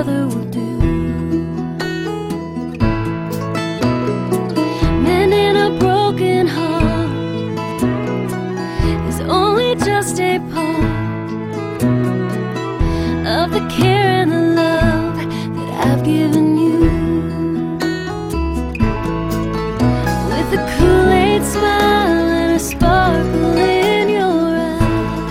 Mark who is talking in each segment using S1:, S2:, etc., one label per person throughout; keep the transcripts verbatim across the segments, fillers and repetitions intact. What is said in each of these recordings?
S1: father will do. Mending a broken heart is only just a part of the care and the love that I've given you. With a Kool-Aid smile and a sparkle in your eye,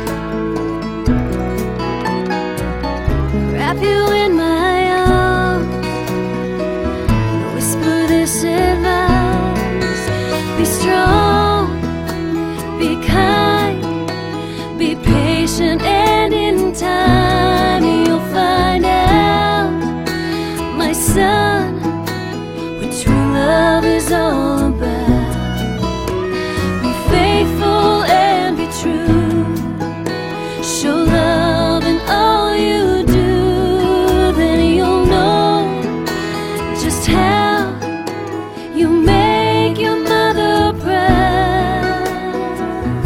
S1: wrap you in my arms and whisper this advice: be strong, be kind, be patient, and in time you'll find out, my son, what true love is all about. Be faithful and be true, show love in all you do, then you'll know just how you make your mother proud.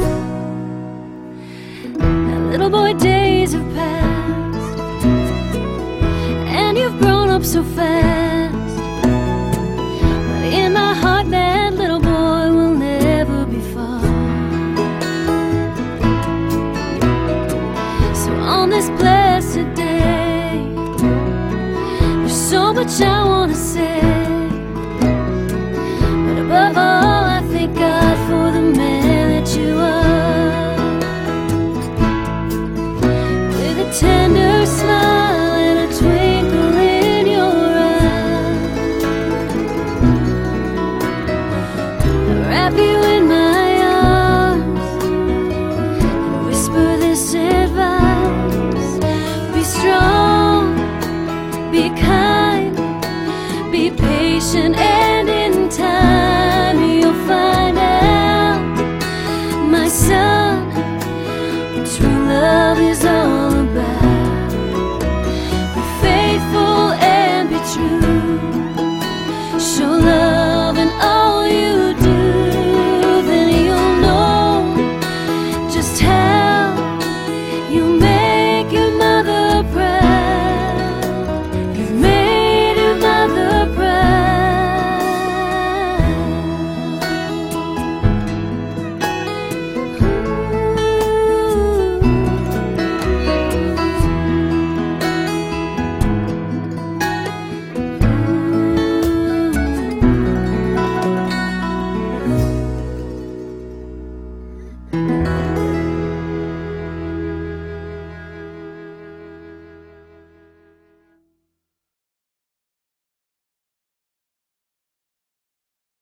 S1: Now, little boy, days have passed and you've grown up so fast, but in my heart that little boy will never be far. So on this blessed day, there's so much I want to say.